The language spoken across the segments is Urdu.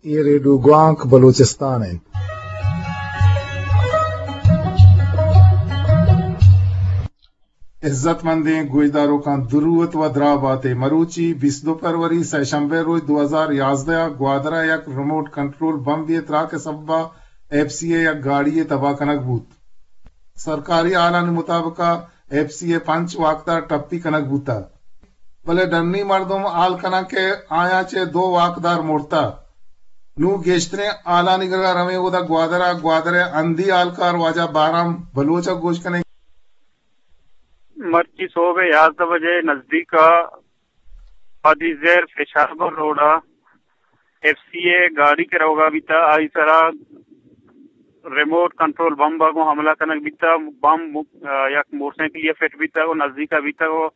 یہ ریڈو گوانک بلوچستان ہے. عزت مندیں گوجداروں کا دروت و درابات مروچی 22 فروری سیشنبے روز 2011 گوادرا یک ریموٹ کنٹرول بم بھی اطلاع کے سببا ایف سی اے یک گاڑی تباہ کنک بوت. سرکاری اعلان مطابق ایف سی اے 5 واقدار ٹپی کنک بوتا بلے ڈنی مردم آل کنک کے آیا چے 2 واقدار مورتا. نو گیشترے آلہ نگرگا رمے گودا گوادرے اندھی آلکار واجہ بارام بلوچا گوش کنے مرچی صبح 11 بجے نزدیک پادی زیر پیشابر روڈا ایف سی اے گاڑی کے روگا بیتا آئی سرا ریموٹ کنٹرول بم باگو حملہ کنک بیتا بم یک موٹر سائیکل یہ فٹ بیتا کو نزدیک بیتا کو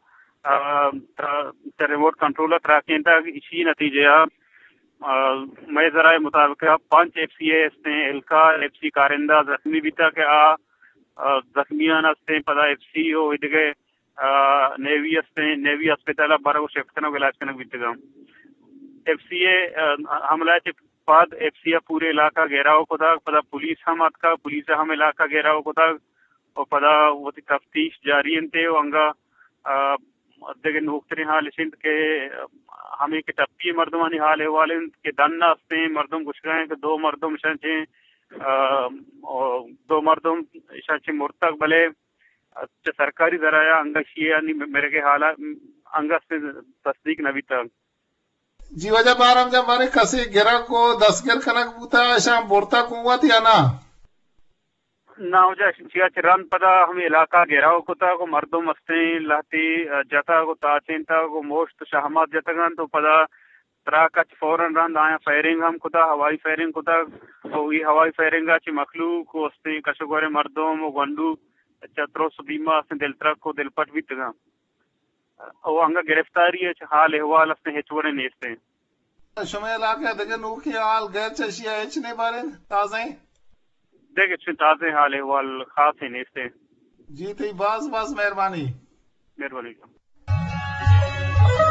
ریموٹ کنٹرول تراکین تا اسی نتیجے میں ذرائع مطابق 5 ایف سی اے استے ہلکا ایف سی کارندہ زخمی بیتا کہ زخمیان استے پدا ایف سی او ادگے نیوی استے نیوی اسپتالہ بارہ کو شفٹ کنک علاج کنک بیتے گا. ایف سی اے حملہ کے بعد ایف سی اے پورے علاقہ گھیراؤ کو تھا پدا پولیس ہم اتکا پولیس ہم علاقہ گھیراؤ کو تھا اور پدا وہ تفتیش جاری انتے انگا دیکھیں نوکتری حال سندھ کے ہمیں کہ ٹپی مردمانی حال حوالے کے دن استے مردم کچھ گئے کہ 2 مردم شنچے 2 مردم شنچے مرتق بلے سرکاری ذرائع انگا شیعہ میرے کے حالات انگا سے تصدیق نبی تک جی وجہ بارم جب مانے کسی گرہ کو 10 گر کنک بوتا شام بورتا قوت یا نا نہ ہو جا شیعہ چران پدا ہمیں علاقہ گھیراؤ کو تا کو مردم استیں لاتی جتا کو تاچین تا کو موشت شہمات جتگان تو پدا تراکا فوراً رند آیا فائرنگ ہم کتا ہوائی فائرنگ کتا یہ ہوائی فائرنگا چی مخلوق کو استیں کشگورے مردم و گنڈو چترو سدیمہ استیں دل ترک کو دل پٹ بھی تگا او انگا گرفتاری ہے حال احوال استیں ہچوڑے نیستے شمع علاقہ دگے نوکی حال غیر چشیہ ہچنے بارے تازیں دیکھ اچھے تازے حال احوال خاص ہیں نیستے. جی تی باز مہربانی مہربانی.